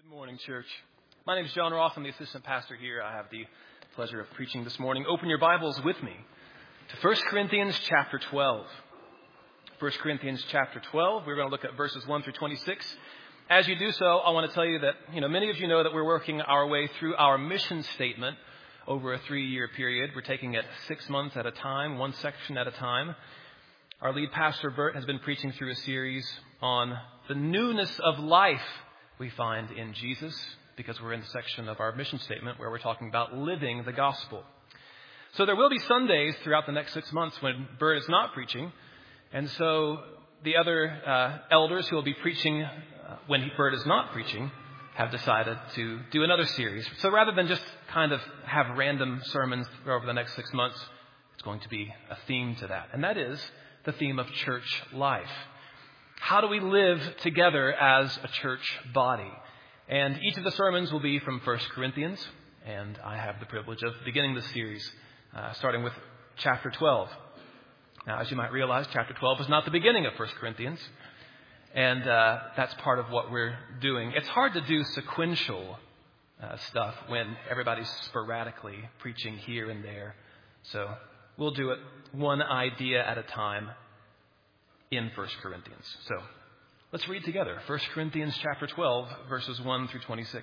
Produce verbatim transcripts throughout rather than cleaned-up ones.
Good morning, church. My name is John Roth. I'm the assistant pastor here. I have the pleasure of preaching this morning. Open your Bibles with me to First Corinthians chapter twelve. First Corinthians chapter twelve. We're going to look at verses one through twenty-six. As you do so, I want to tell you that, you know, many of you know that we're working our way through our mission statement over a three-year period. We're taking it six months at a time, one section at a time. Our lead pastor, Bert, has been preaching through a series on the newness of life we find in Jesus, because we're in the section of our mission statement where we're talking about living the gospel. So there will be Sundays throughout the next six months when Bert is not preaching. And so the other uh, elders who will be preaching uh, when he, Bert is not preaching have decided to do another series. So rather than just kind of have random sermons over the next six months, it's going to be a theme to that. And that is the theme of church life. How do we live together as a church body? And each of the sermons will be from First Corinthians, and I have the privilege of beginning this series, uh, starting with chapter twelve. Now, as you might realize, chapter twelve is not the beginning of First Corinthians, and uh, that's part of what we're doing. It's hard to do sequential uh, stuff when everybody's sporadically preaching here and there. So we'll do it one idea at a time in First Corinthians. So let's read together. First Corinthians chapter twelve, verses one through twenty-six.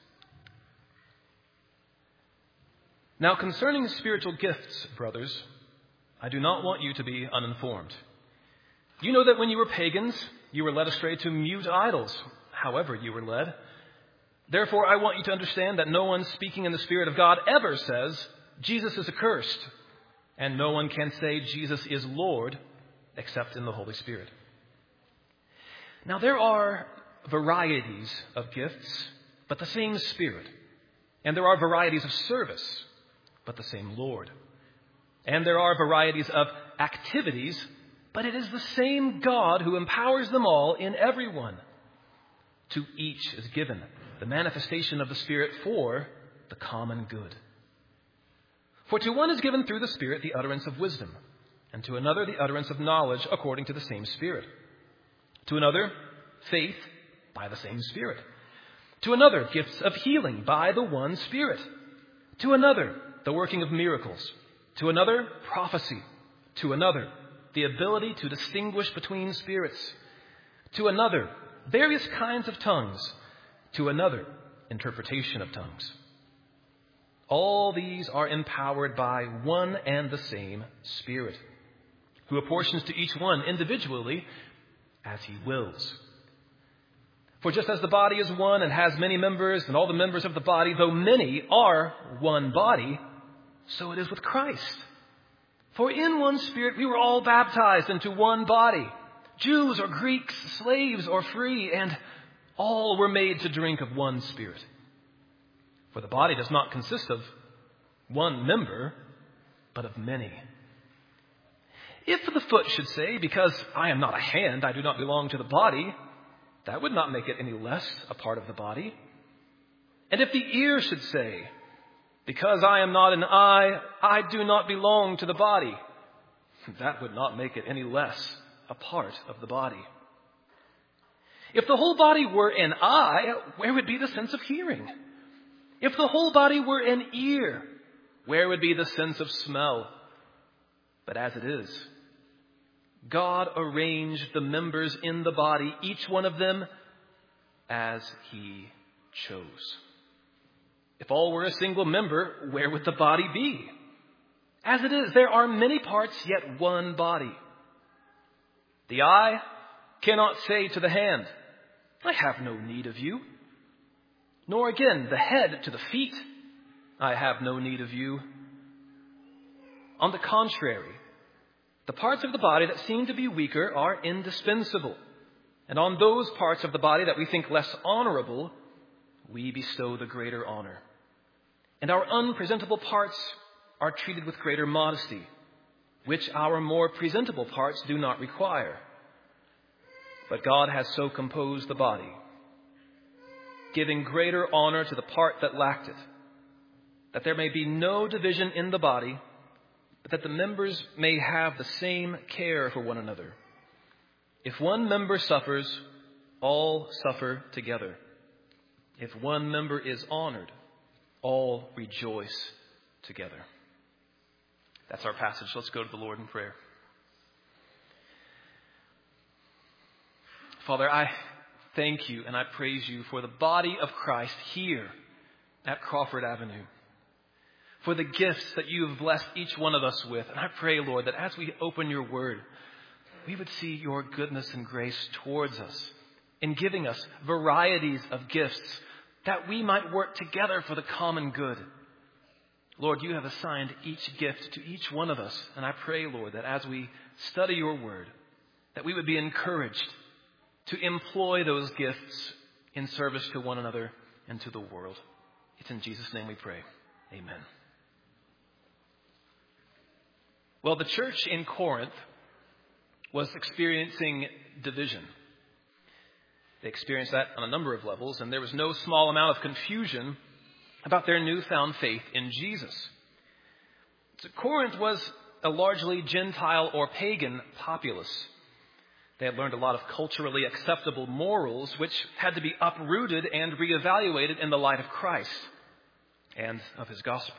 Now concerning spiritual gifts, brothers, I do not want you to be uninformed. You know that when you were pagans, you were led astray to mute idols, however you were led. Therefore, I want you to understand that no one speaking in the Spirit of God ever says, Jesus is accursed, and no one can say Jesus is Lord except in the Holy Spirit. Now there are varieties of gifts, but the same Spirit. And there are varieties of service, but the same Lord. And there are varieties of activities, but it is the same God who empowers them all in everyone. To each is given the manifestation of the Spirit for the common good. For to one is given through the Spirit the utterance of wisdom, and to another the utterance of knowledge according to the same Spirit. To another, faith by the same Spirit. To another, gifts of healing by the one Spirit. To another, the working of miracles. To another, prophecy. To another, the ability to distinguish between spirits. To another, various kinds of tongues. To another, interpretation of tongues. All these are empowered by one and the same Spirit, who apportions to each one individually as he wills. For just as the body is one and has many members, and all the members of the body, though many, are one body, so it is with Christ. For in one Spirit we were all baptized into one body, Jews or Greeks, slaves or free, and all were made to drink of one Spirit. For the body does not consist of one member, but of many. If the foot should say, because I am not a hand, I do not belong to the body, that would not make it any less a part of the body. And if the ear should say, because I am not an eye, I do not belong to the body, that would not make it any less a part of the body. If the whole body were an eye, where would be the sense of hearing? If the whole body were an ear, where would be the sense of smell? But as it is, God arranged the members in the body, each one of them, as he chose. If all were a single member, where would the body be? As it is, there are many parts, yet one body. The eye cannot say to the hand, I have no need of you. Nor again the head to the feet, I have no need of you. On the contrary, the parts of the body that seem to be weaker are indispensable. And on those parts of the body that we think less honorable, we bestow the greater honor. And our unpresentable parts are treated with greater modesty, which our more presentable parts do not require. But God has so composed the body, giving greater honor to the part that lacked it, that there may be no division in the body, but that the members may have the same care for one another. If one member suffers, all suffer together. If one member is honored, all rejoice together. That's our passage. Let's go to the Lord in prayer. Father, I thank you and I praise you for the body of Christ here at Crawford Avenue, for the gifts that you have blessed each one of us with. And I pray, Lord, that as we open your word, we would see your goodness and grace towards us in giving us varieties of gifts that we might work together for the common good. Lord, you have assigned each gift to each one of us. And I pray, Lord, that as we study your word, that we would be encouraged to employ those gifts in service to one another and to the world. It's in Jesus' name we pray. Amen. Well, the church in Corinth was experiencing division. They experienced that on a number of levels, and there was no small amount of confusion about their newfound faith in Jesus. So Corinth was a largely Gentile or pagan populace. They had learned a lot of culturally acceptable morals, which had to be uprooted and reevaluated in the light of Christ and of his gospel.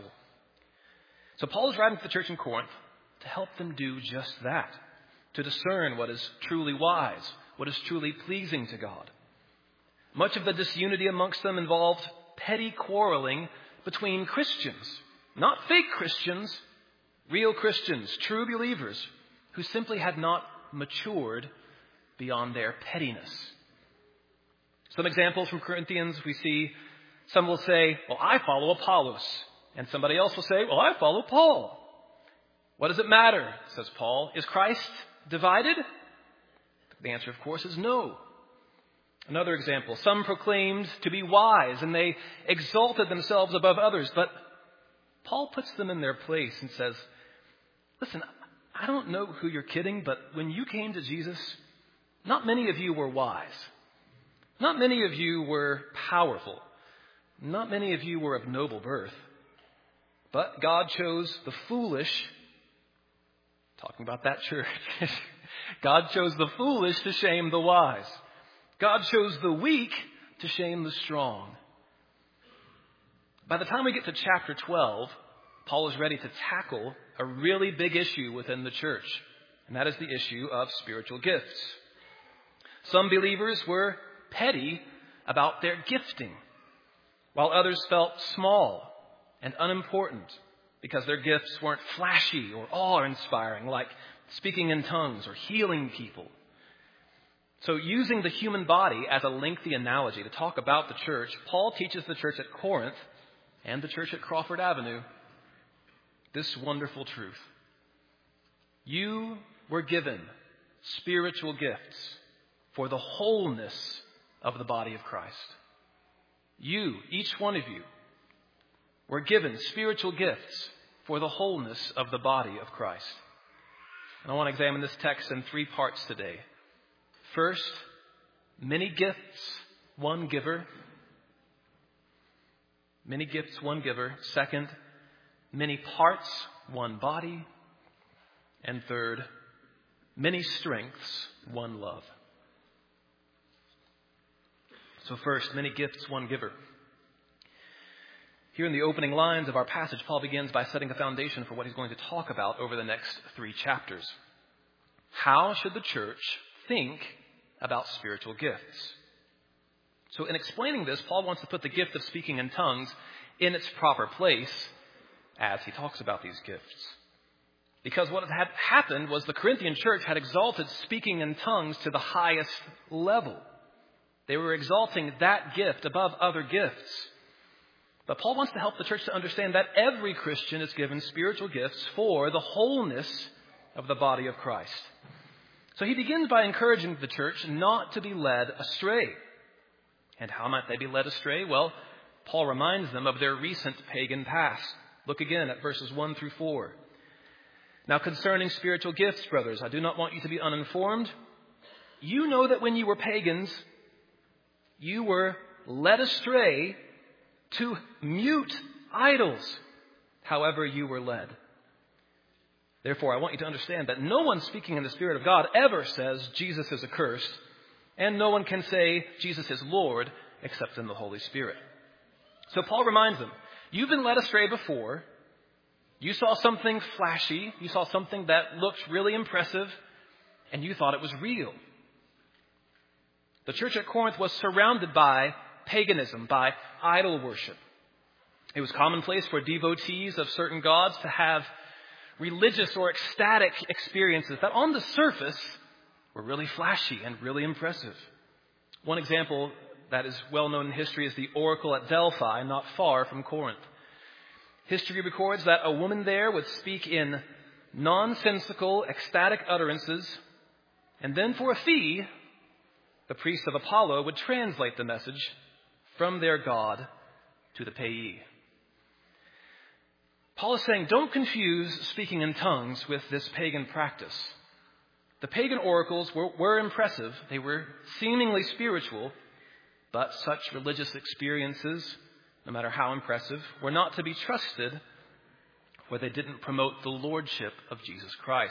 So Paul is writing to the church in Corinth to help them do just that, to discern what is truly wise, what is truly pleasing to God. Much of the disunity amongst them involved petty quarreling between Christians, not fake Christians, real Christians, true believers, who simply had not matured beyond their pettiness. Some examples from Corinthians we see, some will say, well, I follow Apollos. And somebody else will say, well, I follow Paul. What does it matter, says Paul? Is Christ divided? The answer, of course, is no. Another example, some proclaimed to be wise and they exalted themselves above others. But Paul puts them in their place and says, listen, I don't know who you're kidding, but when you came to Jesus, not many of you were wise. Not many of you were powerful. Not many of you were of noble birth. But God chose the foolish, talking about that church, God chose the foolish to shame the wise. God chose the weak to shame the strong. By the time we get to chapter twelve, Paul is ready to tackle a really big issue within the church, and that is the issue of spiritual gifts. Some believers were petty about their gifting, while others felt small and unimportant because their gifts weren't flashy or awe-inspiring, like speaking in tongues or healing people. So using the human body as a lengthy analogy to talk about the church, Paul teaches the church at Corinth and the church at Crawford Avenue this wonderful truth. You were given spiritual gifts for the wholeness of the body of Christ. You, each one of you, were given spiritual gifts for the wholeness of the body of Christ. And I want to examine this text in three parts today. First, many gifts, one giver. Many gifts, one giver. Second, many parts, one body. And third, many strengths, one love. So first, many gifts, one giver. Here in the opening lines of our passage, Paul begins by setting the foundation for what he's going to talk about over the next three chapters. How should the church think about spiritual gifts? So in explaining this, Paul wants to put the gift of speaking in tongues in its proper place as he talks about these gifts. Because what had happened was the Corinthian church had exalted speaking in tongues to the highest level. They were exalting that gift above other gifts. But Paul wants to help the church to understand that every Christian is given spiritual gifts for the wholeness of the body of Christ. So he begins by encouraging the church not to be led astray. And how might they be led astray? Well, Paul reminds them of their recent pagan past. Look again at verses one through four. Now concerning spiritual gifts, brothers, I do not want you to be uninformed. You know that when you were pagans, you were led astray to mute idols, however you were led. Therefore, I want you to understand that no one speaking in the Spirit of God ever says Jesus is accursed, and no one can say Jesus is Lord except in the Holy Spirit. So Paul reminds them, you've been led astray before. You saw something flashy. You saw something that looked really impressive, and you thought it was real. The church at Corinth was surrounded by paganism, by idol worship. It was commonplace for devotees of certain gods to have religious or ecstatic experiences that on the surface were really flashy and really impressive. One example that is well known in history is the oracle at Delphi, not far from Corinth. History records that a woman there would speak in nonsensical, ecstatic utterances, and then for a fee, the priest of Apollo would translate the message from their god to the payee. Paul is saying, don't confuse speaking in tongues with this pagan practice. The pagan oracles were, were impressive. They were seemingly spiritual, but such religious experiences, no matter how impressive, were not to be trusted where they didn't promote the lordship of Jesus Christ.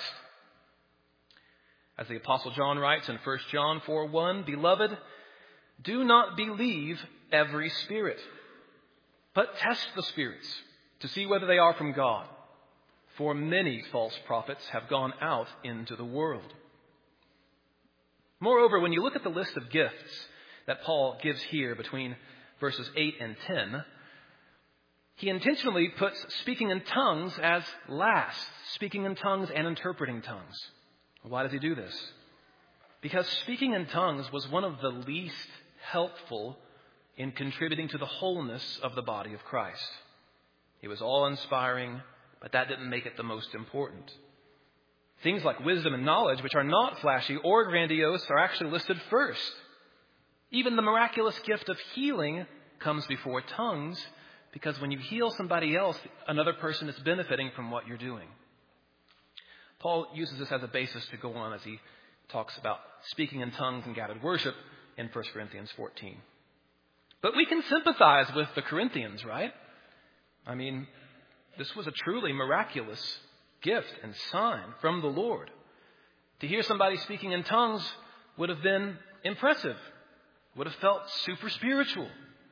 As the Apostle John writes in First John four one, Beloved, do not believe every spirit, but test the spirits to see whether they are from God. For many false prophets have gone out into the world. Moreover, when you look at the list of gifts that Paul gives here between verses eight and ten, he intentionally puts speaking in tongues as last, speaking in tongues and interpreting tongues. Why does he do this? Because speaking in tongues was one of the least helpful in contributing to the wholeness of the body of Christ. It was awe-inspiring, but that didn't make it the most important. Things like wisdom and knowledge, which are not flashy or grandiose, are actually listed first. Even the miraculous gift of healing comes before tongues, because when you heal somebody else, another person is benefiting from what you're doing. Paul uses this as a basis to go on as he talks about speaking in tongues and gathered worship in First Corinthians fourteen. But we can sympathize with the Corinthians, right? I mean, this was a truly miraculous gift and sign from the Lord. To hear somebody speaking in tongues would have been impressive, would have felt super spiritual.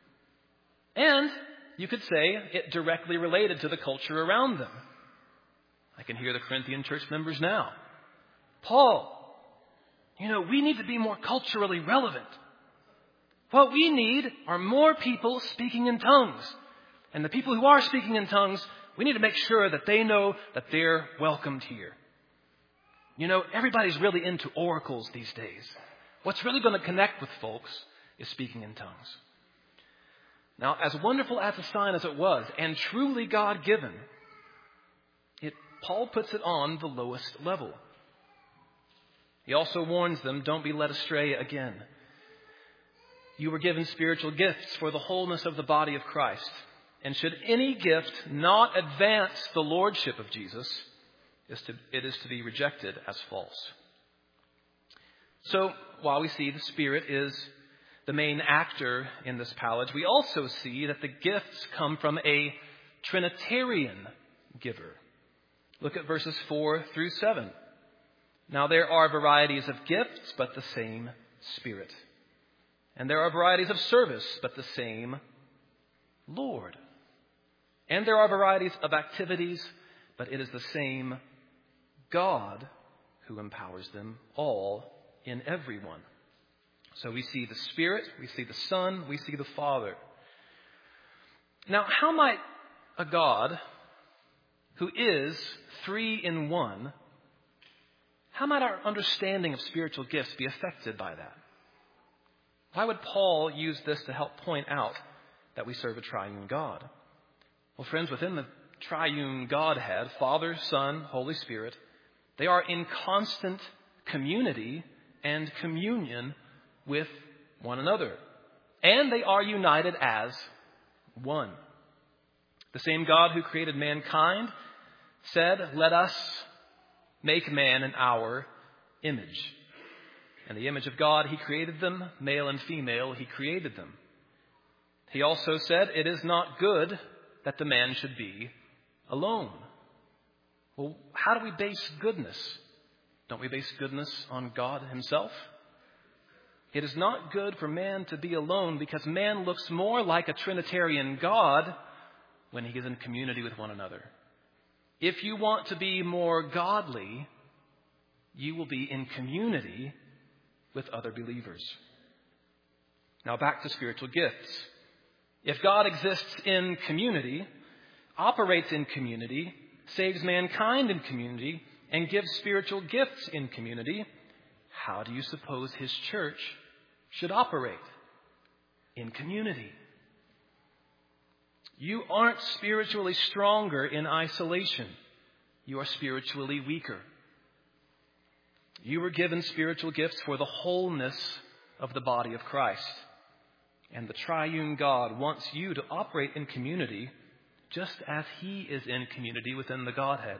And you could say it directly related to the culture around them. I can hear the Corinthian church members now. Paul, you know, we need to be more culturally relevant. What we need are more people speaking in tongues. And the people who are speaking in tongues, we need to make sure that they know that they're welcomed here. You know, everybody's really into oracles these days. What's really going to connect with folks is speaking in tongues. Now, as wonderful as the sign as it was, and truly God-given, it, Paul puts it on the lowest level. He also warns them, don't be led astray again. You were given spiritual gifts for the wholeness of the body of Christ. And should any gift not advance the lordship of Jesus, it is to be rejected as false. So, while we see the Spirit is the main actor in this passage, we also see that the gifts come from a Trinitarian giver. Look at verses four through seven. Now there are varieties of gifts, but the same Spirit. And there are varieties of service, but the same Lord. And there are varieties of activities, but it is the same God who empowers them all in everyone. So we see the Spirit, we see the Son, we see the Father. Now, how might a God who is three in one, how might our understanding of spiritual gifts be affected by that? Why would Paul use this to help point out that we serve a triune God? Well, friends, within the triune Godhead, Father, Son, Holy Spirit, they are in constant community and communion with one another. And they are united as one. The same God who created mankind said, let us make man in our image. In the image of God, he created them, male and female, he created them. He also said, it is not good that the man should be alone. Well, how do we base goodness? Don't we base goodness on God himself? It is not good for man to be alone because man looks more like a Trinitarian God when he is in community with one another. If you want to be more godly, you will be in community with other believers. Now back to spiritual gifts. If God exists in community, operates in community, saves mankind in community, and gives spiritual gifts in community, how do you suppose his church should operate? In community. You aren't spiritually stronger in isolation. You are spiritually weaker. You were given spiritual gifts for the wholeness of the body of Christ. And the triune God wants you to operate in community just as he is in community within the Godhead.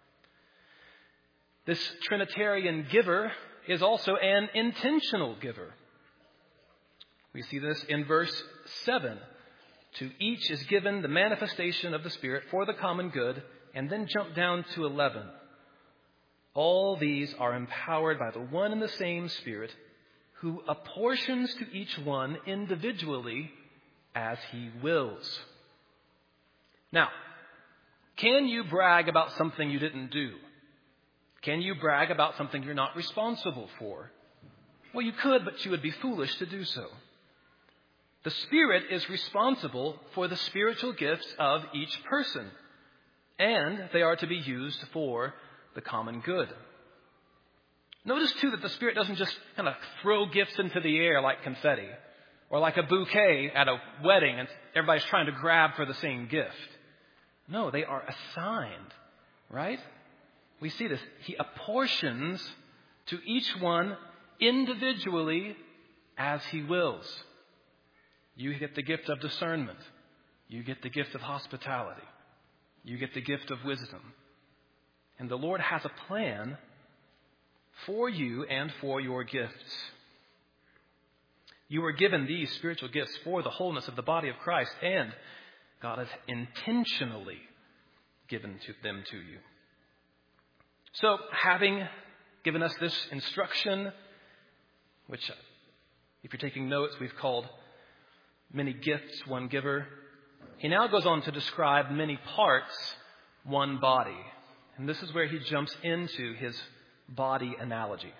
This Trinitarian giver is also an intentional giver. We see this in verse seven. To each is given the manifestation of the Spirit for the common good, and then jump down to eleven. All these are empowered by the one and the same Spirit, who apportions to each one individually as he wills. Now, can you brag about something you didn't do? Can you brag about something you're not responsible for? Well, you could, but you would be foolish to do so. The Spirit is responsible for the spiritual gifts of each person, and they are to be used for the common good. Notice, too, that the Spirit doesn't just kind of throw gifts into the air like confetti, or like a bouquet at a wedding and everybody's trying to grab for the same gift. No, they are assigned, right? We see this. He apportions to each one individually as he wills. You get the gift of discernment. You get the gift of hospitality. You get the gift of wisdom. And the Lord has a plan for you and for your gifts. You were given these spiritual gifts for the wholeness of the body of Christ, and God has intentionally given to them to you. So, having given us this instruction, which, if you're taking notes, we've called many gifts, one giver, he now goes on to describe many parts, one body. And this is where he jumps into his body analogy.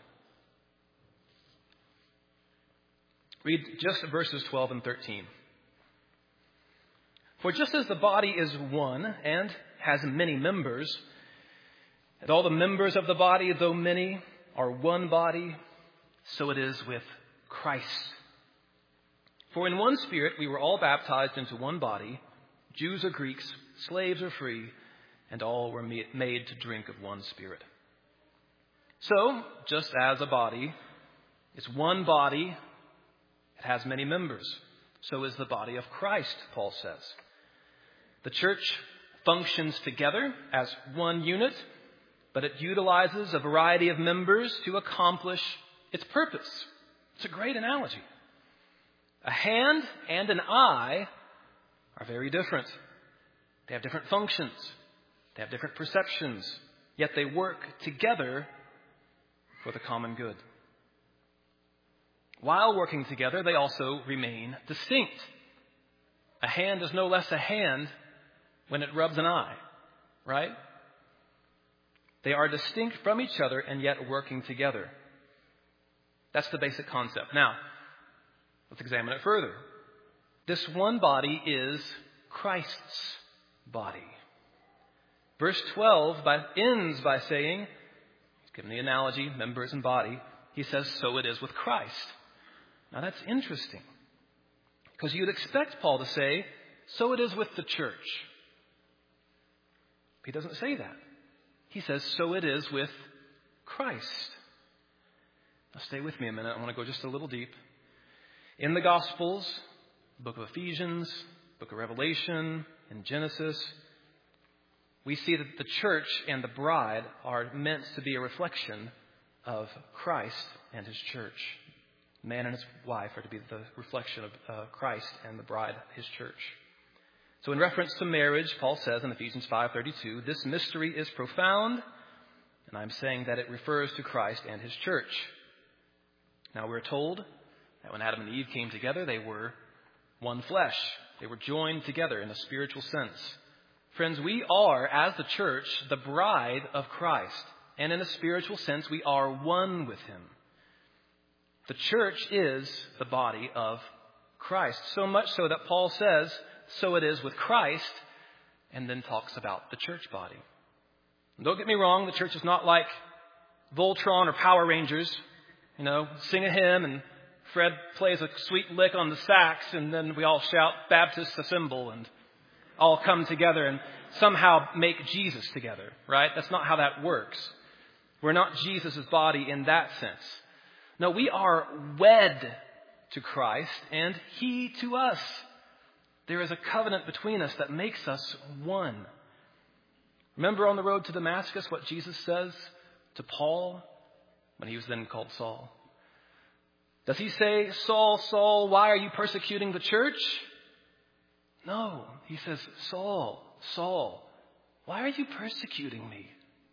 Read just verses twelve and thirteen. For just as the body is one and has many members, and all the members of the body, though many, are one body, so it is with Christ. For in one Spirit we were all baptized into one body, Jews or Greeks, slaves or free, and all were made to drink of one Spirit. So, just as a body is one body, it has many members. So is the body of Christ, Paul says. The church functions together as one unit, but it utilizes a variety of members to accomplish its purpose. It's a great analogy. A hand and an eye are very different. They have different functions. They have different perceptions. Yet they work together for the common good. While working together, they also remain distinct. A hand is no less a hand when it rubs an eye, right? They are distinct from each other and yet working together. That's the basic concept. Now, let's examine it further. This one body is Christ's body. Verse twelve by, ends by saying, he's given the analogy, members and body. He says, so it is with Christ. Now that's interesting, because you'd expect Paul to say, so it is with the church. He doesn't say that. He says, so it is with Christ. Now stay with me a minute. I want to go just a little deep. In the Gospels, the book of Ephesians, book of Revelation, in Genesis, we see that the church and the bride are meant to be a reflection of Christ and his church. Man and his wife are to be the reflection of uh, Christ and the bride, his church. So in reference to marriage, Paul says in Ephesians five thirty-two, this mystery is profound, and I'm saying that it refers to Christ and his church. Now we're told That when Adam and Eve came together, they were one flesh. They were joined together in a spiritual sense. Friends, we are, as the church, the bride of Christ. And in a spiritual sense, we are one with him. The church is the body of Christ. So much so that Paul says, so it is with Christ, and then talks about the church body. And don't get me wrong, the church is not like Voltron or Power Rangers. You know, sing a hymn and Fred plays a sweet lick on the sax and then we all shout, Baptist assemble, and all come together and somehow make Jesus together, right? That's not how that works. We're not Jesus' body in that sense. No, we are wed to Christ and he to us. There is a covenant between us that makes us one. Remember on the road to Damascus what Jesus says to Paul when he was then called Saul? Does he say, Saul, Saul, why are you persecuting the church? No, he says, Saul, Saul, why are you persecuting me?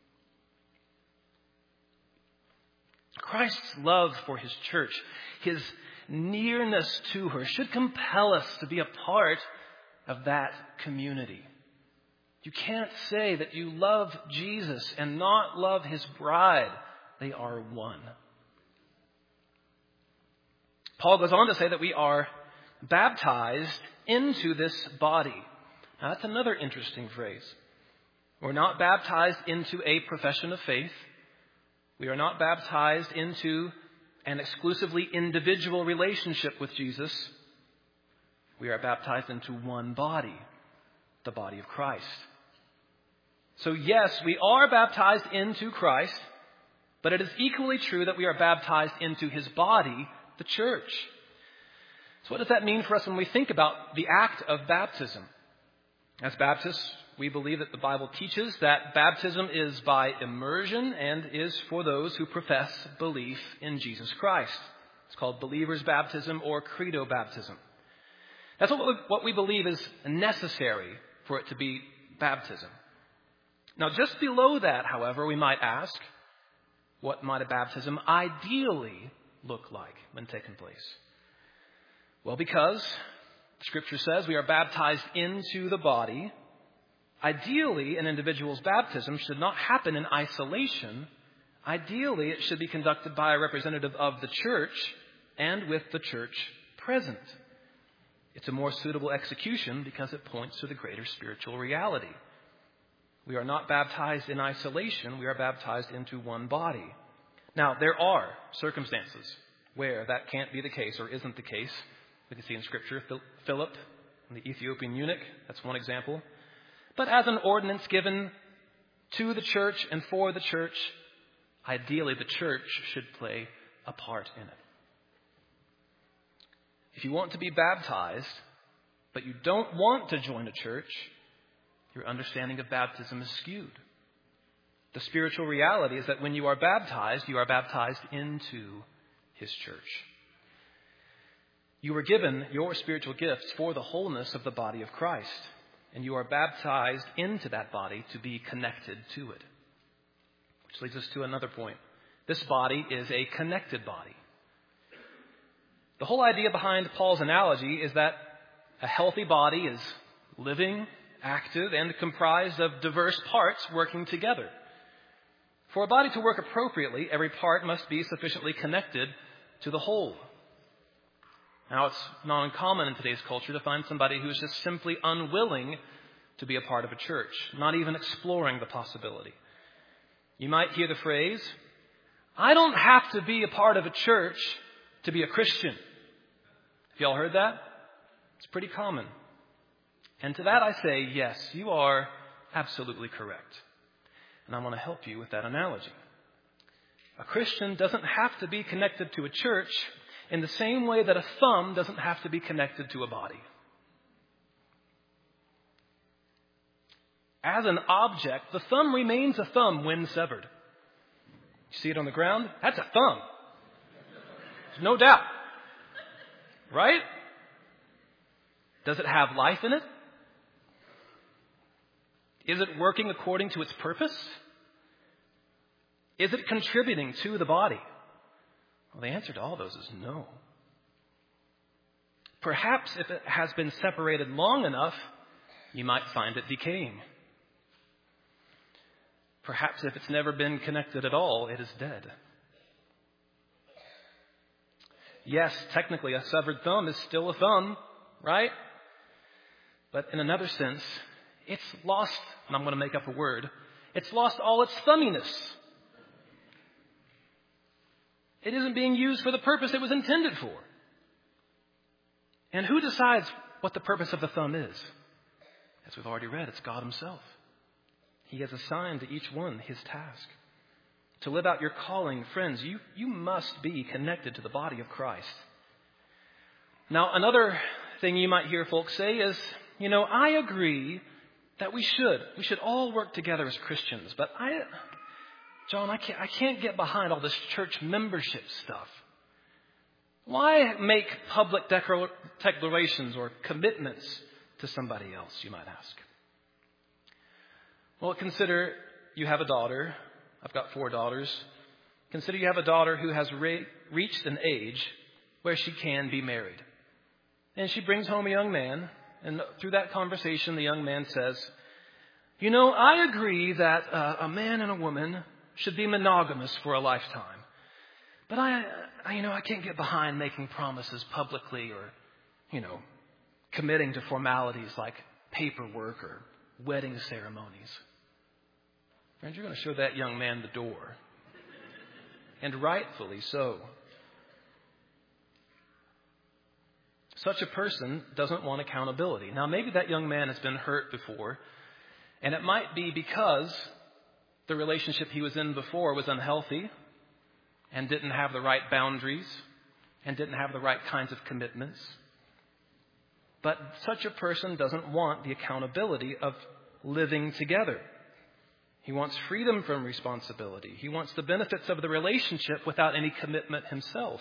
Christ's love for his church, his nearness to her, should compel us to be a part of that community. You can't say that you love Jesus and not love his bride. They are one. Paul goes on to say that we are baptized into this body. Now, that's another interesting phrase. We're not baptized into a profession of faith. We are not baptized into an exclusively individual relationship with Jesus. We are baptized into one body, the body of Christ. So yes, we are baptized into Christ, but it is equally true that we are baptized into his body, the church. So what does that mean for us when we think about the act of baptism? As Baptists, we believe that the Bible teaches that baptism is by immersion and is for those who profess belief in Jesus Christ. It's called believer's baptism or credo baptism. That's what we, what we believe is necessary for it to be baptism. Now, just below that, however, we might ask, what might a baptism ideally look like when taking place? Well, because Scripture says we are baptized into the body, ideally an individual's baptism should not happen in isolation. Ideally, it should be conducted by a representative of the church and with the church present. It's a more suitable execution because it points to the greater spiritual reality. We are not baptized in isolation. We are baptized into one body. Now, there are circumstances where that can't be the case or isn't the case. We can see in Scripture, Philip and the Ethiopian eunuch. That's one example. But as an ordinance given to the church and for the church, ideally the church should play a part in it. If you want to be baptized, but you don't want to join a church, your understanding of baptism is skewed. The spiritual reality is that when you are baptized, you are baptized into his church. You were given your spiritual gifts for the wholeness of the body of Christ, and you are baptized into that body to be connected to it. Which leads us to another point. This body is a connected body. The whole idea behind Paul's analogy is that a healthy body is living, active, and comprised of diverse parts working together. For a body to work appropriately, every part must be sufficiently connected to the whole. Now, it's not uncommon in today's culture to find somebody who is just simply unwilling to be a part of a church, not even exploring the possibility. You might hear the phrase, I don't have to be a part of a church to be a Christian. Have you all heard that? It's pretty common. And to that I say, yes, you are absolutely correct. And I want to help you with that analogy. A Christian doesn't have to be connected to a church in the same way that a thumb doesn't have to be connected to a body. As an object, the thumb remains a thumb when severed. You see it on the ground? That's a thumb. There's no doubt. Right? Does it have life in it? Is it working according to its purpose? Is it contributing to the body? Well, the answer to all those is no. Perhaps if it has been separated long enough, you might find it decaying. Perhaps if it's never been connected at all, it is dead. Yes, technically a severed thumb is still a thumb, right? But in another sense, it's lost, and I'm going to make up a word, it's lost all its thumminess. It isn't being used for the purpose it was intended for. And who decides what the purpose of the thumb is? As we've already read, it's God himself. He has assigned to each one his task. To live out your calling, friends, you, you must be connected to the body of Christ. Now, another thing you might hear folks say is, you know, I agree that we should. We should all work together as Christians. But I, John, I can't, I can't get behind all this church membership stuff. Why make public declar- declarations or commitments to somebody else, you might ask? Well, consider you have a daughter. I've got four daughters. Consider you have a daughter who has re- reached an age where she can be married. And she brings home a young man. And through that conversation, the young man says, you know, I agree that uh, a man and a woman should be monogamous for a lifetime. But I, I, you know, I can't get behind making promises publicly or, you know, committing to formalities like paperwork or wedding ceremonies. Friends, you're going to show that young man the door. And rightfully so. Such a person doesn't want accountability. Now, maybe that young man has been hurt before, and it might be because the relationship he was in before was unhealthy and didn't have the right boundaries and didn't have the right kinds of commitments. But such a person doesn't want the accountability of living together. He wants freedom from responsibility. He wants the benefits of the relationship without any commitment himself.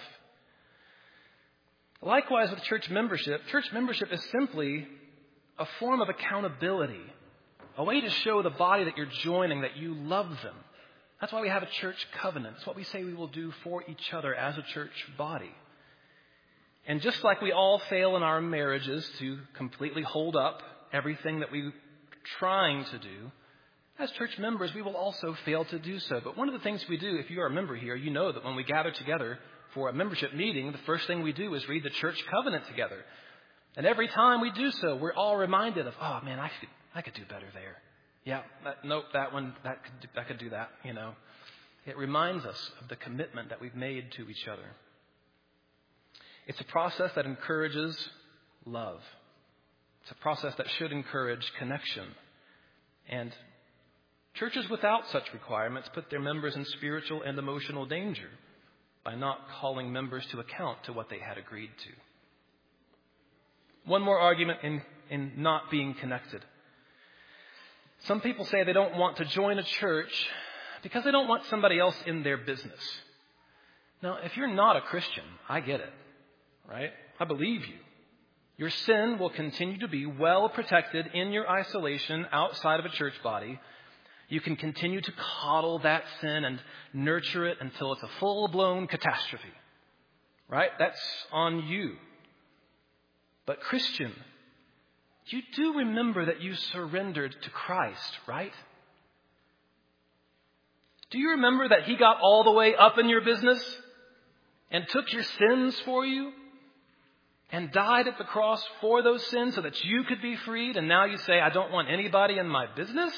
Likewise with church membership, church membership is simply a form of accountability, a way to show the body that you're joining that you love them. That's why we have a church covenant. It's what we say we will do for each other as a church body. And just like we all fail in our marriages to completely hold up everything that we're trying to do, as church members, we will also fail to do so. But one of the things we do, if you are a member here, you know that when we gather together for a membership meeting, the first thing we do is read the church covenant together. And every time we do so, we're all reminded of, oh man, I could, I could do better there. Yeah, that, nope, that one, that could, I could do that, you know. It reminds us of the commitment that we've made to each other. It's a process that encourages love. It's a process that should encourage connection. And churches without such requirements put their members in spiritual and emotional danger by not calling members to account to what they had agreed to. One more argument in, in not being connected. Some people say they don't want to join a church because they don't want somebody else in their business. Now, if you're not a Christian, I get it, right? I believe you. Your sin will continue to be well protected in your isolation outside of a church body. You can continue to coddle that sin and nurture it until it's a full-blown catastrophe, right? That's on you. But Christian, you do remember that you surrendered to Christ, right? Do you remember that he got all the way up in your business and took your sins for you and died at the cross for those sins so that you could be freed? And now you say, I don't want anybody in my business?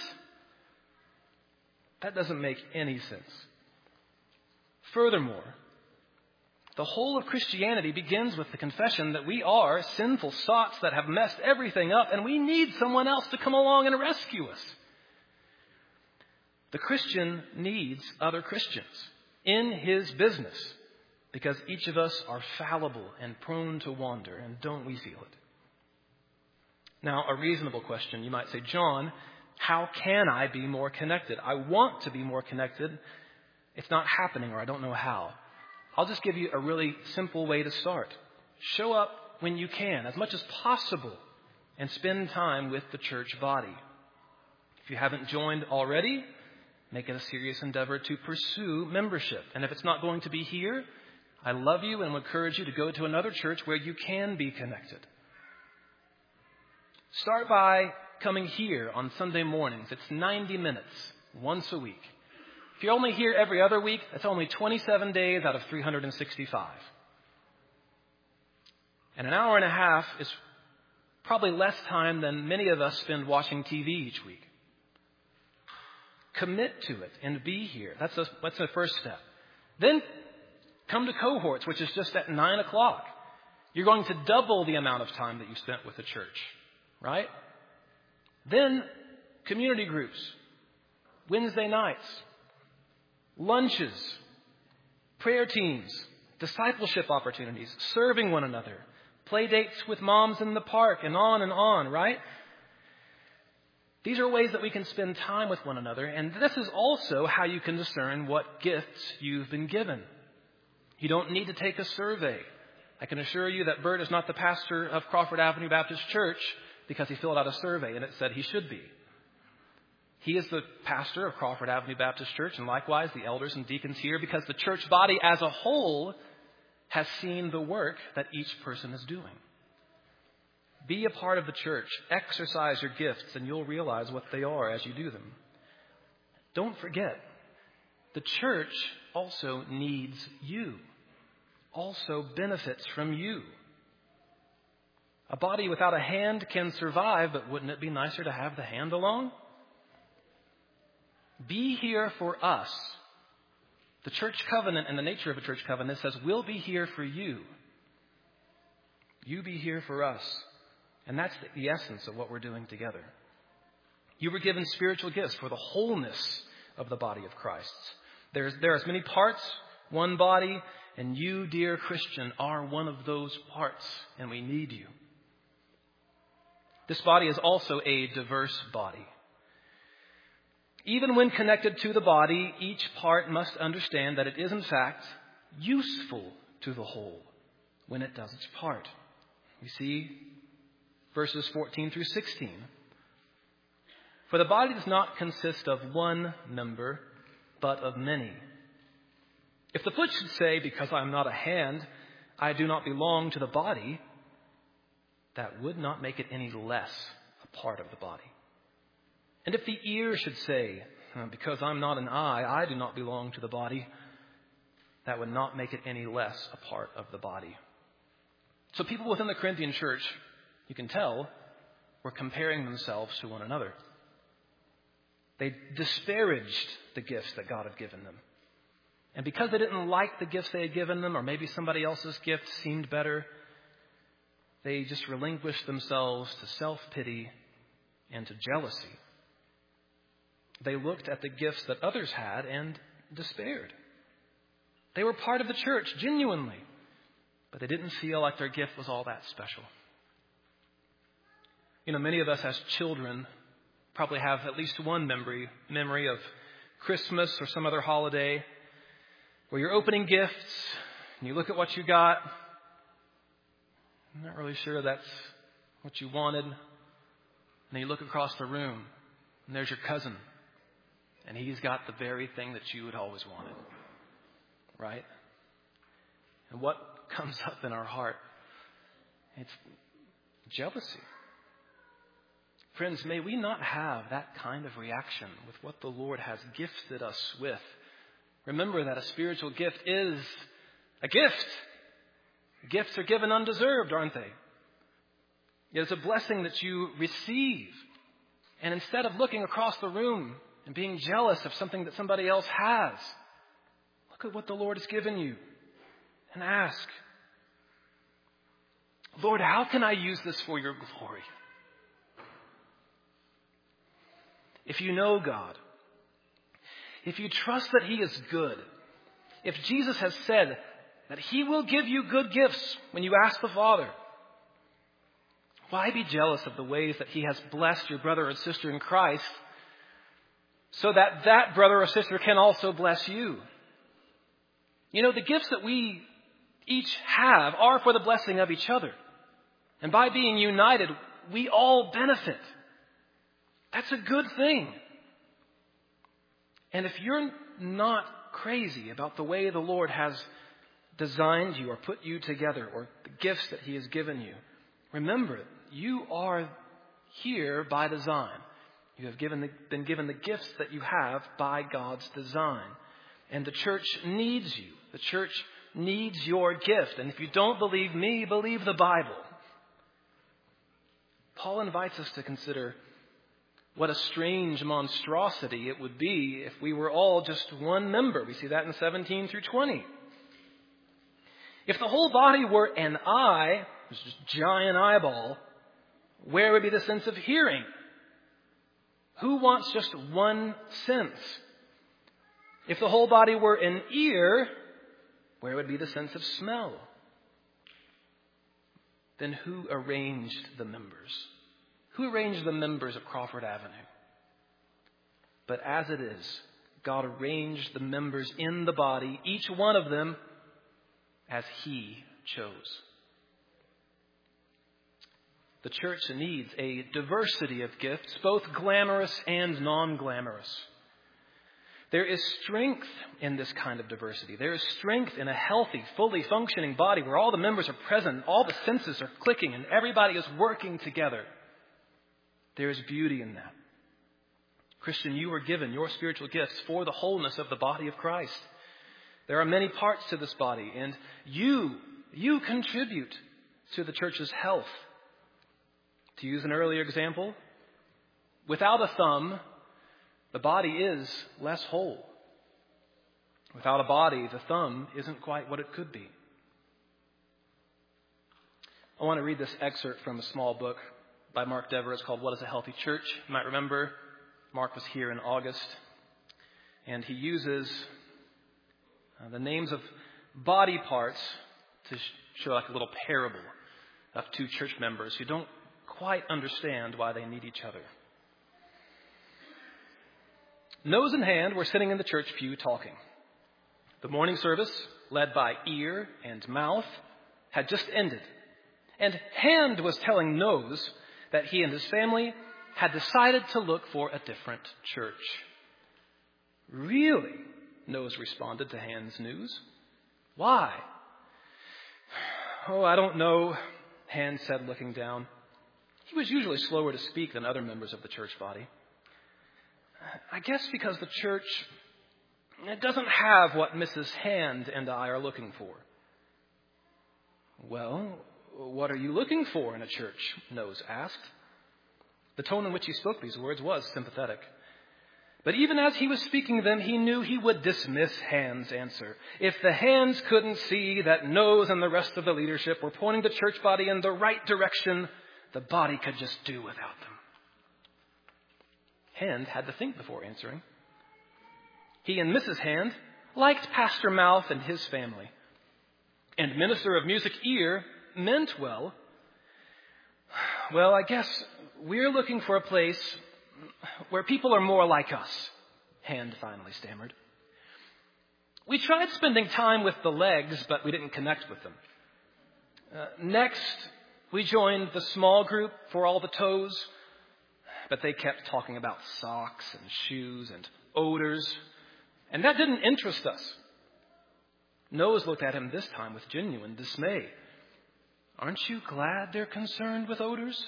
That doesn't make any sense. Furthermore, the whole of Christianity begins with the confession that we are sinful sots that have messed everything up, and we need someone else to come along and rescue us. The Christian needs other Christians in his business because each of us are fallible and prone to wander, and don't we feel it? Now, a reasonable question, you might say, John, how can I be more connected? I want to be more connected. It's not happening, or I don't know how. I'll just give you a really simple way to start. Show up when you can, as much as possible, and spend time with the church body. If you haven't joined already, make it a serious endeavor to pursue membership. And if it's not going to be here, I love you and would encourage you to go to another church where you can be connected. Start by coming here on Sunday mornings. It's ninety minutes, once a week. If you're only here every other week, that's only twenty-seven days out of three hundred sixty-five. And an hour and a half is probably less time than many of us spend watching T V each week. Commit to it and be here. That's the, that's the first step. Then come to cohorts, which is just at nine o'clock. You're going to double the amount of time that you spent with the church, right? Then community groups, Wednesday nights, lunches, prayer teams, discipleship opportunities, serving one another, play dates with moms in the park, and on and on, right? These are ways that we can spend time with one another, and this is also how you can discern what gifts you've been given. You don't need to take a survey. I can assure you that Bert is not the pastor of Crawford Avenue Baptist Church because he filled out a survey and it said he should be. He is the pastor of Crawford Avenue Baptist Church, and likewise the elders and deacons here, because the church body as a whole has seen the work that each person is doing. Be a part of the church. Exercise your gifts, and you'll realize what they are as you do them. Don't forget, the church also needs you, also benefits from you. A body without a hand can survive, but wouldn't it be nicer to have the hand along? Be here for us. The church covenant and the nature of a church covenant says, we'll be here for you. You be here for us. And that's the essence of what we're doing together. You were given spiritual gifts for the wholeness of the body of Christ. There's, there are as many parts, one body, and you, dear Christian, are one of those parts, and we need you. This body is also a diverse body. Even when connected to the body, each part must understand that it is, in fact, useful to the whole when it does its part. You see verses fourteen through sixteen. For the body does not consist of one member, but of many. If the foot should say, because I am not a hand, I do not belong to the body, that would not make it any less a part of the body. And if the ear should say, because I'm not an eye, I do not belong to the body, that would not make it any less a part of the body. So people within the Corinthian church, you can tell, were comparing themselves to one another. They disparaged the gifts that God had given them. And because they didn't like the gifts they had given them, or maybe somebody else's gift seemed better, they just relinquished themselves to self-pity and to jealousy. They looked at the gifts that others had and despaired. They were part of the church, genuinely, but they didn't feel like their gift was all that special. You know, many of us as children probably have at least one memory, memory of Christmas or some other holiday where you're opening gifts and you look at what you got. I'm not really sure that's what you wanted. And then you look across the room and there's your cousin. And he's got the very thing that you had always wanted. Right? And what comes up in our heart? It's jealousy. Friends, may we not have that kind of reaction with what the Lord has gifted us with. Remember that a spiritual gift is a gift. Gifts are given undeserved, aren't they? It is a blessing that you receive. And instead of looking across the room and being jealous of something that somebody else has, look at what the Lord has given you and ask, Lord, how can I use this for your glory? If you know God, if you trust that He is good, if Jesus has said that He will give you good gifts when you ask the Father, why be jealous of the ways that He has blessed your brother or sister in Christ so that that brother or sister can also bless you? You know, the gifts that we each have are for the blessing of each other. And by being united, we all benefit. That's a good thing. And if you're not crazy about the way the Lord has designed you or put you together, or the gifts that he has given you. Remember, you are here by design. You have given the, been given the gifts that you have by God's design. And the church needs you. The church needs your gift. And if you don't believe me, believe the Bible. Paul invites us to consider what a strange monstrosity it would be if we were all just one member. We see that in seventeen through twenty. If the whole body were an eye, this just giant eyeball, where would be the sense of hearing? Who wants just one sense? If the whole body were an ear, where would be the sense of smell? Then who arranged the members? Who arranged the members of Crawford Avenue? But as it is, God arranged the members in the body, each one of them as he chose. The church needs a diversity of gifts, both glamorous and non-glamorous. There is strength in this kind of diversity. There is strength in a healthy, fully functioning body where all the members are present, all the senses are clicking, and everybody is working together. There is beauty in that. Christian, you were given your spiritual gifts for the wholeness of the body of Christ. There are many parts to this body, and you, you contribute to the church's health. To use an earlier example, without a thumb, the body is less whole. Without a body, the thumb isn't quite what it could be. I want to read this excerpt from a small book by Mark Dever. It's called What is a Healthy Church? You might remember Mark was here in August, and he uses uh, the names of body parts to show like a little parable of two church members who don't quite understand why they need each other. Nose in hand, we're sitting in the church pew talking. The morning service, led by ear and mouth, had just ended. And Hand was telling Nose that he and his family had decided to look for a different church. Really? Nose responded to Hand's news. Why? Oh, I don't know, Hand said, looking down. He was usually slower to speak than other members of the church body. I guess because the church it doesn't have what Missus Hand and I are looking for. Well, what are you looking for in a church? Nose asked. The tone in which he spoke these words was sympathetic. But even as he was speaking them, he knew he would dismiss Hand's answer. If the Hands couldn't see that Nose and the rest of the leadership were pointing the church body in the right direction, the body could just do without them. Hand had to think before answering. He and Missus Hand liked Pastor Mouth and his family. And Minister of Music Ear meant well. Well, I guess we're looking for a place where people are more like us, Hand finally stammered. We tried spending time with the legs, but we didn't connect with them. Uh, next, we joined the small group for all the toes, but they kept talking about socks and shoes and odors, and that didn't interest us. Nose looked at him this time with genuine dismay. Aren't you glad they're concerned with odors?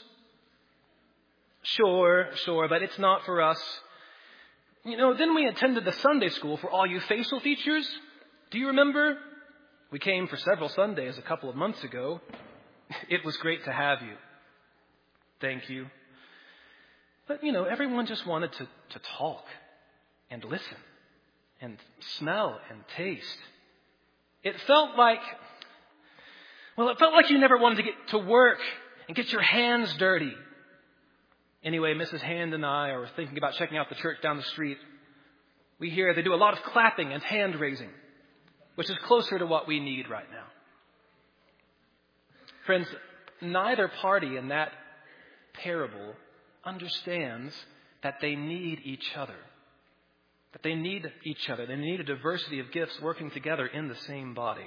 Sure, sure, but it's not for us. You know, then we attended the Sunday school for all you facial features. Do you remember? We came for several Sundays a couple of months ago. It was great to have you. Thank you. But, you know, everyone just wanted to, to talk and listen and smell and taste. It felt like, well, it felt like you never wanted to get to work and get your hands dirty. Anyway, Missus Hand and I are thinking about checking out the church down the street. We hear they do a lot of clapping and hand raising, which is closer to what we need right now. Friends, neither party in that parable understands that they need each other. That they need each other. They need a diversity of gifts working together in the same body.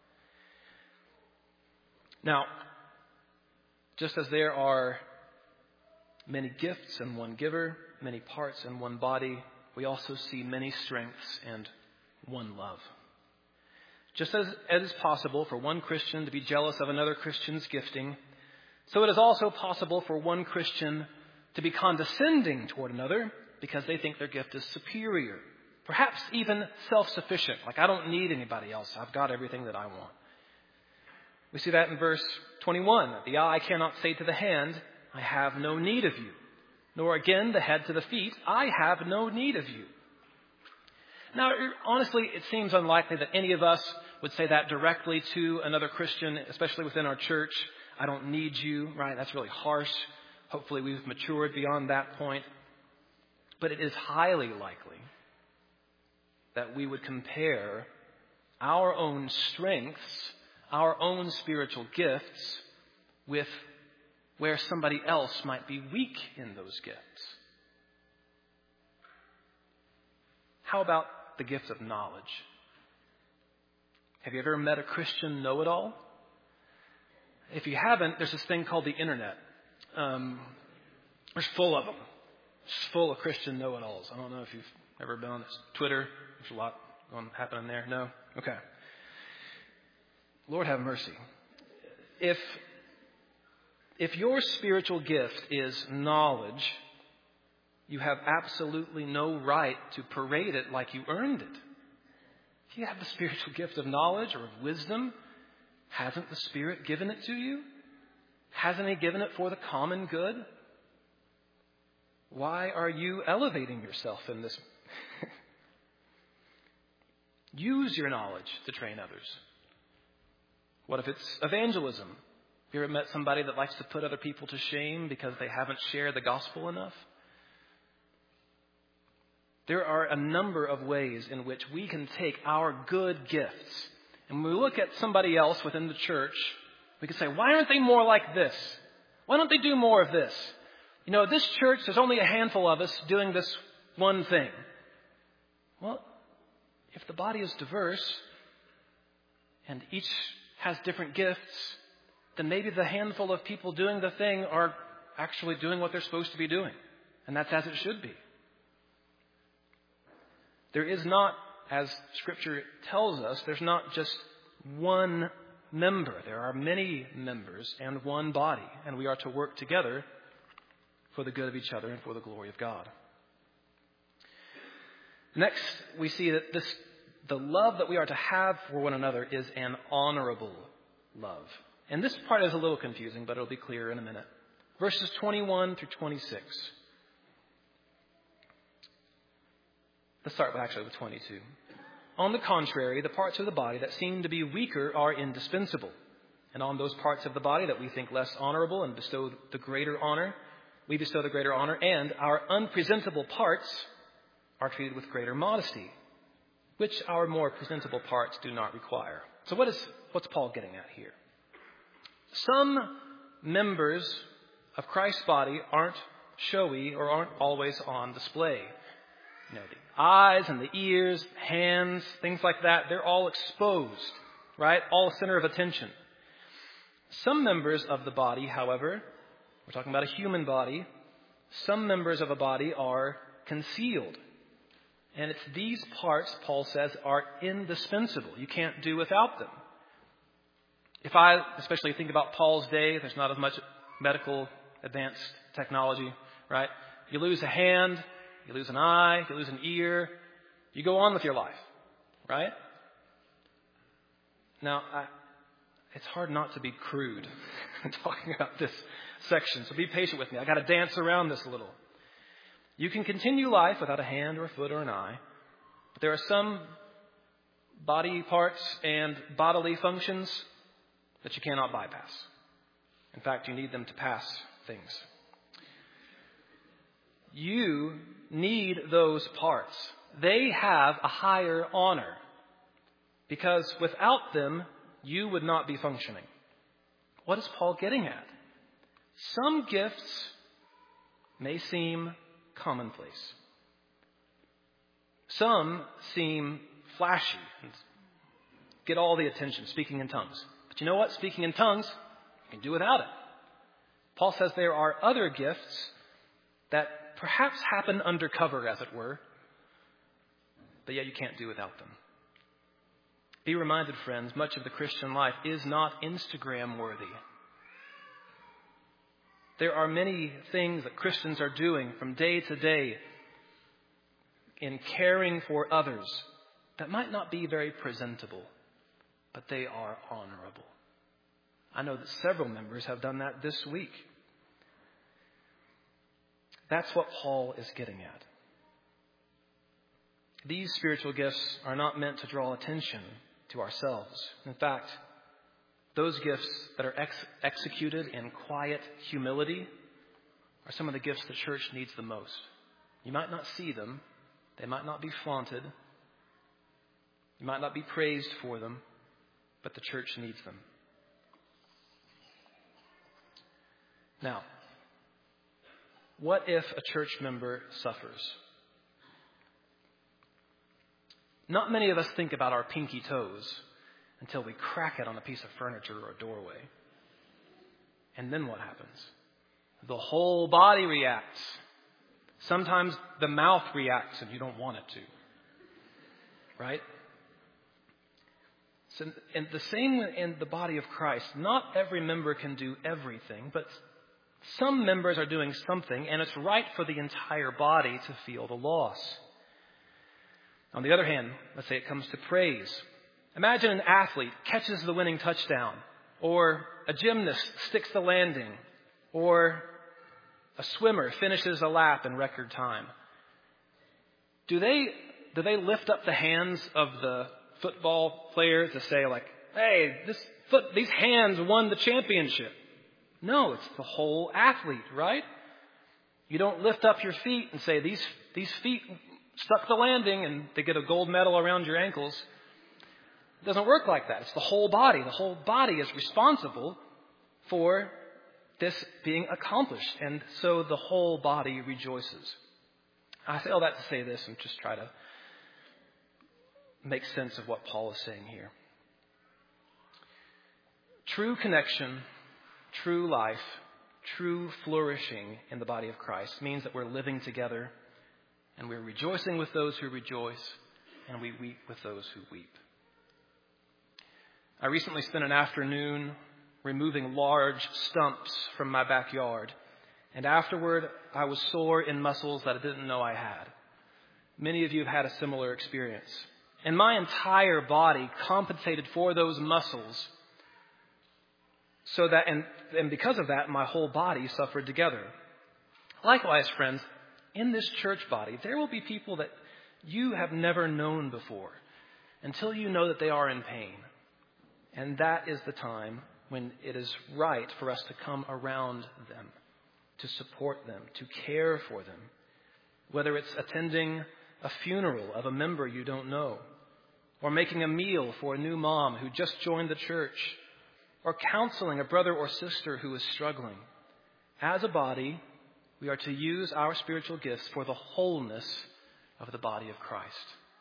Now, just as there are many gifts in one giver, many parts in one body, we also see many strengths and one love. Just as it is possible for one Christian to be jealous of another Christian's gifting, so it is also possible for one Christian to be condescending toward another because they think their gift is superior, perhaps even self-sufficient, like I don't need anybody else, I've got everything that I want. We see that in verse twenty-one. The eye cannot say to the hand, I have no need of you, nor again the head to the feet, I have no need of you. Now, honestly, it seems unlikely that any of us would say that directly to another Christian, especially within our church. I don't need you, right? That's really harsh. Hopefully we've matured beyond that point. But it is highly likely that we would compare our own strengths, our own spiritual gifts, with where somebody else might be weak in those gifts. How about the gift of knowledge? Have you ever met a Christian know-it-all? If you haven't, there's this thing called the internet. Um, there's full of them. It's full of Christian know-it-alls. I don't know if you've ever been on this. Twitter, there's a lot going happening there. No? Okay. Lord have mercy. If, if your spiritual gift is knowledge, you have absolutely no right to parade it like you earned it. If you have the spiritual gift of knowledge or of wisdom, hasn't the Spirit given it to you? Hasn't He given it for the common good? Why are you elevating yourself in this? Use your knowledge to train others. What if it's evangelism? Have you ever met somebody that likes to put other people to shame because they haven't shared the gospel enough? There are a number of ways in which we can take our good gifts, and when we look at somebody else within the church, we can say, why aren't they more like this? Why don't they do more of this? You know, this church, there's only a handful of us doing this one thing. Well, if the body is diverse and each has different gifts, then maybe the handful of people doing the thing are actually doing what they're supposed to be doing. And that's as it should be. There is not, as Scripture tells us, there's not just one member. There are many members and one body. And we are to work together for the good of each other and for the glory of God. Next, we see that this, the love that we are to have for one another is an honorable love. And this part is a little confusing, but it'll be clear in a minute. Verses twenty-one through twenty-six. Let's start with actually with twenty-two. On the contrary, the parts of the body that seem to be weaker are indispensable. And on those parts of the body that we think less honorable and bestow the greater honor, we bestow the greater honor, and our unpresentable parts are treated with greater modesty, which our more presentable parts do not require. So what is what's Paul getting at here? Some members of Christ's body aren't showy or aren't always on display. You know, the eyes and the ears, hands, things like that, they're all exposed, right? All center of attention. Some members of the body, however, we're talking about a human body, some members of a body are concealed. And it's these parts, Paul says, are indispensable. You can't do without them. If I especially think about Paul's day, there's not as much medical advanced technology, right? You lose a hand, you lose an eye, you lose an ear, you go on with your life, right? Now, I, it's hard not to be crude talking about this section, so be patient with me. I got to dance around this a little. You can continue life without a hand or a foot or an eye, but there are some body parts and bodily functions that you cannot bypass. In fact, you need them to pass things. You need those parts. They have a higher honor because without them, you would not be functioning. What is Paul getting at? Some gifts may seem commonplace. Some seem flashy and get all the attention, speaking in tongues. But you know what? Speaking in tongues, you can do without it. Paul says there are other gifts that perhaps happen undercover, as it were, but yet you can't do without them. Be reminded, friends, much of the Christian life is not Instagram worthy. There are many things that Christians are doing from day to day in caring for others that might not be very presentable, but they are honorable. I know that several members have done that this week. That's what Paul is getting at. These spiritual gifts are not meant to draw attention to ourselves. In fact, those gifts that are ex- executed in quiet humility are some of the gifts the church needs the most. You might not see them. They might not be flaunted. You might not be praised for them, but the church needs them. Now, what if a church member suffers? Not many of us think about our pinky toes until we crack it on a piece of furniture or a doorway. And then what happens? The whole body reacts. Sometimes the mouth reacts and you don't want it to. Right? So, and the same in the body of Christ. Not every member can do everything, but some members are doing something, and it's right for the entire body to feel the loss. On the other hand, let's say it comes to praise. Imagine an athlete catches the winning touchdown, or a gymnast sticks the landing, or a swimmer finishes a lap in record time. Do they do they lift up the hands of the football player to say, like, hey, this foot these hands won the championship? No, it's the whole athlete, right? You don't lift up your feet and say, these these feet stuck the landing and they get a gold medal around your ankles. It doesn't work like that. It's the whole body. The whole body is responsible for this being accomplished. And so the whole body rejoices. I say all that to say this and just try to make sense of what Paul is saying here. True connection, true life, true flourishing in the body of Christ means that we're living together and we're rejoicing with those who rejoice and we weep with those who weep. I recently spent an afternoon removing large stumps from my backyard, and afterward I was sore in muscles that I didn't know I had. Many of you have had a similar experience. And my entire body compensated for those muscles so that, and, and because of that, my whole body suffered together. Likewise, friends, in this church body, there will be people that you have never known before until you know that they are in pain. And that is the time when it is right for us to come around them, to support them, to care for them. Whether it's attending a funeral of a member you don't know, or making a meal for a new mom who just joined the church, or counseling a brother or sister who is struggling. As a body, we are to use our spiritual gifts for the wholeness of the body of Christ.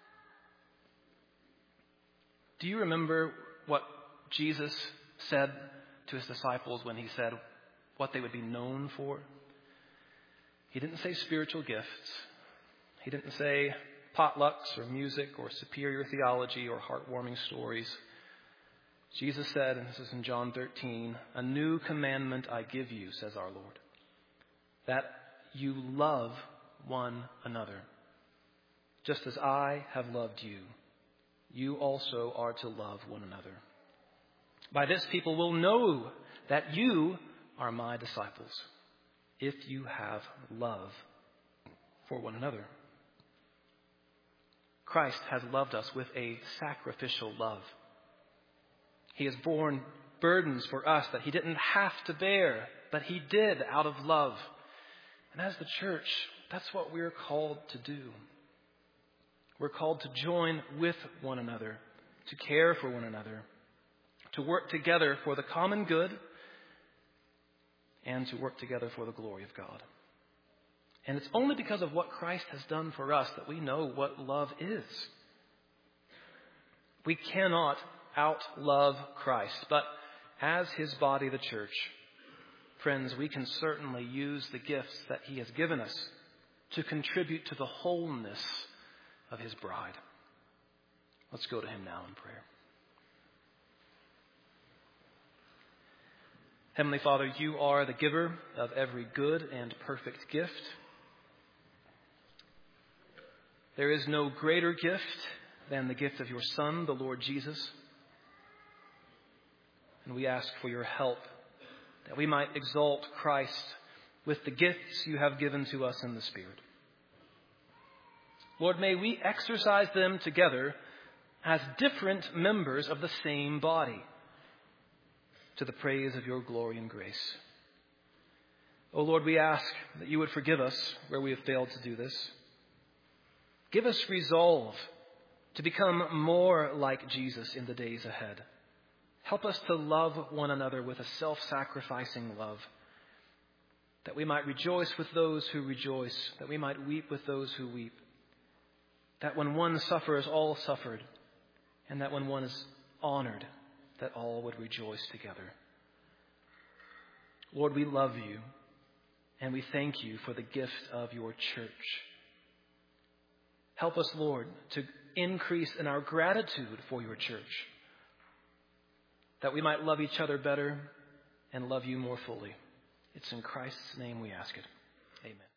Do you remember what Jesus said to his disciples when he said what they would be known for? He didn't say spiritual gifts. He didn't say potlucks or music or superior theology or heartwarming stories. Jesus said, and this is in John thirteen, "A new commandment I give you, says our Lord, that you love one another. Just as I have loved you, you also are to love one another. By this people will know that you are my disciples, if you have love for one another." Christ has loved us with a sacrificial love. He has borne burdens for us that he didn't have to bear, but he did out of love. And as the church, that's what we're called to do. We're called to join with one another, to care for one another, to work together for the common good, and to work together for the glory of God. And it's only because of what Christ has done for us that we know what love is. We cannot out-love Christ, but as his body, the church, friends, we can certainly use the gifts that he has given us to contribute to the wholeness of his bride. Let's go to him now in prayer. Heavenly Father, you are the giver of every good and perfect gift. There is no greater gift than the gift of your Son, the Lord Jesus. And we ask for your help that we might exalt Christ with the gifts you have given to us in the Spirit. Lord, may we exercise them together as different members of the same body, to the praise of your glory and grace. O Lord, we ask that you would forgive us where we have failed to do this. Give us resolve to become more like Jesus in the days ahead. Help us to love one another with a self-sacrificing love, that we might rejoice with those who rejoice, that we might weep with those who weep, that when one suffers, all suffered, and that when one is honored, that all would rejoice together. Lord, we love you, and we thank you for the gift of your church. Help us, Lord, to increase in our gratitude for your church, that we might love each other better and love you more fully. It's in Christ's name we ask it. Amen.